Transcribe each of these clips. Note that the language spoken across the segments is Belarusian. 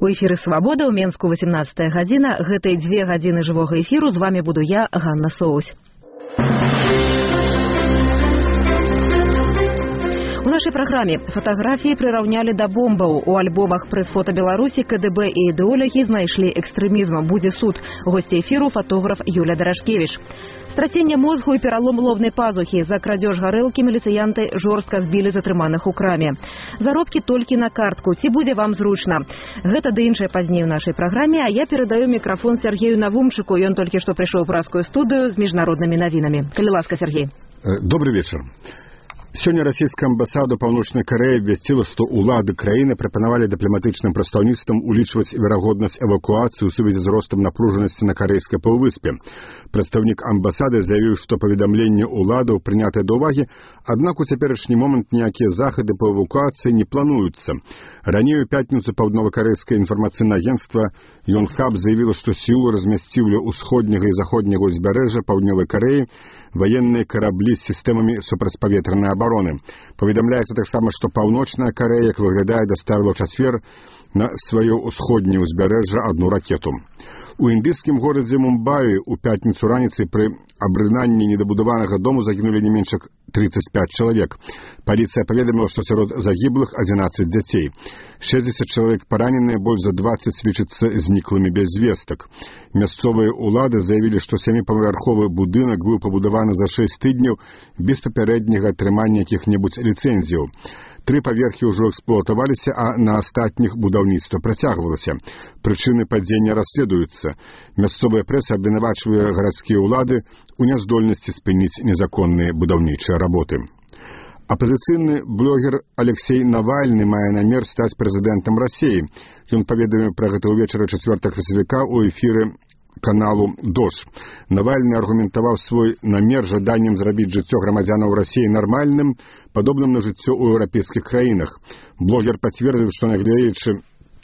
У эфіры «Свабода» ў Менску 18 гадзіна. Гэтай 2 гадзіны жывога эфіру. З вами буду я, Ганна Соусь. У нашай праграме фатаграфіі прыраўнялі да бомбаў. У альбомах прэс-фота Беларусі КДБ і ідэолагі знайшлі экстрэмізм. Будзе суд. Госці эфіру фотограф Юля Дарашкевіч. Страсенне мозгу і пералом лобнай пазухі. За крадзеж гарэлкі міліцыянты жорстка збілі затрыманых у краме. Заробкі толькі на картку. Ці будзе вам зручна? Гэта ды іншае пазней у нашай праграме, а я перадаю мікрафон Сергею Навумчыку. Ён толькі што прыйшоў у празкую студыю з міжнароднымі навінамі. Калі ласка, Сергей. Добрый вечер. Сёння расійская амбасада Паўночнай Карэі абвясціла, што ўлады краіны прапанавалі дыпламатычным прадстаўніцтвам улічваць верагоднасць эвакуацыі ў сувязі з ростам напружанасці на карэйскай паўвыспе. Прадстаўнік амбасады заявіў, што паведамленне ўладаў прынятае да ўвагі, аднак у цяперашні момант ніякія захады па эвакуацыі не плануюцца. Раней у пятніцу паўднёвакарэйскае інфармацыйнае агенцтва Йонхаб заявіла, што Сеул размясціў ля ўсходняга і заходняга ўзбярэжжа Паўднёвай Карэі военные корабли с системами супрацьпаветранай обороны. Паведамляецца таксама, што Паўночная Карэя, як выглядае, даставіла ў чацвер на сваё ўсходняе ўзбярэжжа одну ракету. У індыйскім горадзе Мумбаі у пятніцу раніцай пры абрынанні недабудаванага дому загінулі не менш як 35 чалавек. Паліцыя паведаміла, што сярод загіблых 11 дзяцей. 60 чалавек параненыя, больш за 20 сведчацца зніклымі без звестак. Мясцовыя ўлады заявілі, што 7-павярховы будынак быў пабудаваны за 6 тыдняў без папярэдняга атрымання якіх-небудзь ліцэнзіяў. 3 паверхі ўжо эксплуатаваліся, а на астатніх будаўніцтва працягвалася. Прычыны падзення расследуюцца. Мясцовая прэса абвінавачвае гарадскія ўлады у няздольнасці спыніць незаконныя будаўнічыя работы. Апазіцыйны блогер Алексей Навальны мае намер стаць прэзідэнтам Расіі. Ён паведаміў пра гэта ўвечары 4 красавіка ў эфіры каналу ДОЖ. Навальны аргументаваў свой намер жаданнем зрабіць жыццё грамадзянаў Расіі нармальным, падобным на жыццё ў еўрапейскіх краінах. Блогер пацвердзіў, што нягледзячы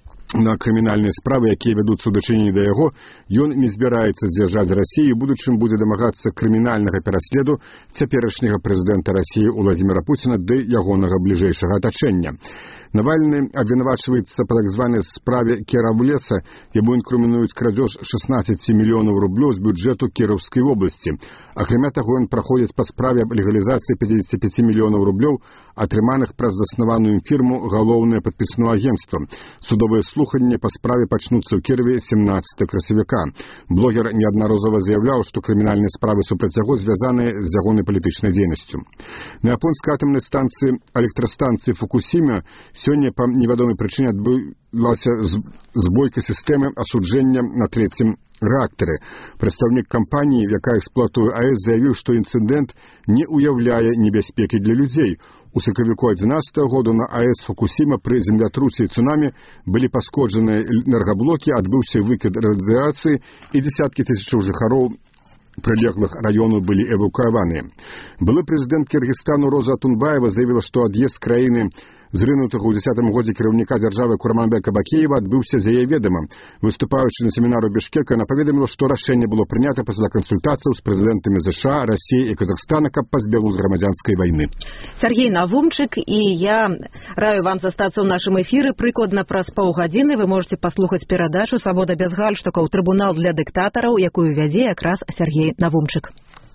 на крымінальныя справы, якія вядуцца ў дачыненні да яго, ён не збіраецца з'язджаць з Расіі і будучым будзе дамагацца крымінальнага пераследу цяперашняга прэзідэнта Расіі Уладзіміра Пуціна ды ягонага бліжэйшага атачэння. Навальны абвінавачваецца па так званай справе Керавлеса, яму інкрымінуюць крадзеж 16 мільёнаў рублёў з бюджэту Кіроўскай вобласці. Акрамя таго, ён праходзіць па справе аб легалізацыі 55 мільёнаў рублёў, атрыманых праз заснаваную фірму «Галоўнае падпісное агенцтва». Судовыя слуханні па справе пачнуцца ў Кірове 17 красавіка. Блогер неаднаразова заяўляў, што крымінальныя справы супраць яго звязаныя з ягонай палітычнай дзейнасцю. На японскай атамнай станцыі электрастанцыі Фукусіма сёння па невядомай прычыне адбылася збойка сістэмы асуджэння на 3-м рэактары. Прадстаўнік кампаніі, якая эксплуатуе АЭС, заявіў, што інцыдэнт не ўяўляе небяспекі для людзей. У сакавіку 2011 году на АЭС Фукусіма пры землятрусе і цунамі былі пашкоджаныя энергаблокі, адбыўся выкид радыяцыі і дзесяткі тысячаў жыхароў прылеглых раёнаў былі эвакуяваныя. Былы прэзідэнт Кыргызстану Роза Атунбаева заявіла, што ад'езд краіны зрынутага ў 10 годзе кіраўніка дзяржавы Курманбека Бакеева адбыўся за яе ведама. Выступаючы на семінару Бішкека, яна паведаміла, што рашэнне было прынята пасля кансультацыяў з прэзідэнтамі ЗША, Расіі і Казахстана, каб пазбегнуць грамадзянскай вайны. Сергей Навумчык, і я раю вам застацца ў нашым эфіры. Прыкладна праз паўгадзіны вы можете паслухаць перадачу «Свабода без гальштукаў. Трыбунал для дыктатараў», якую вядзе якраз Сергей Навумчык.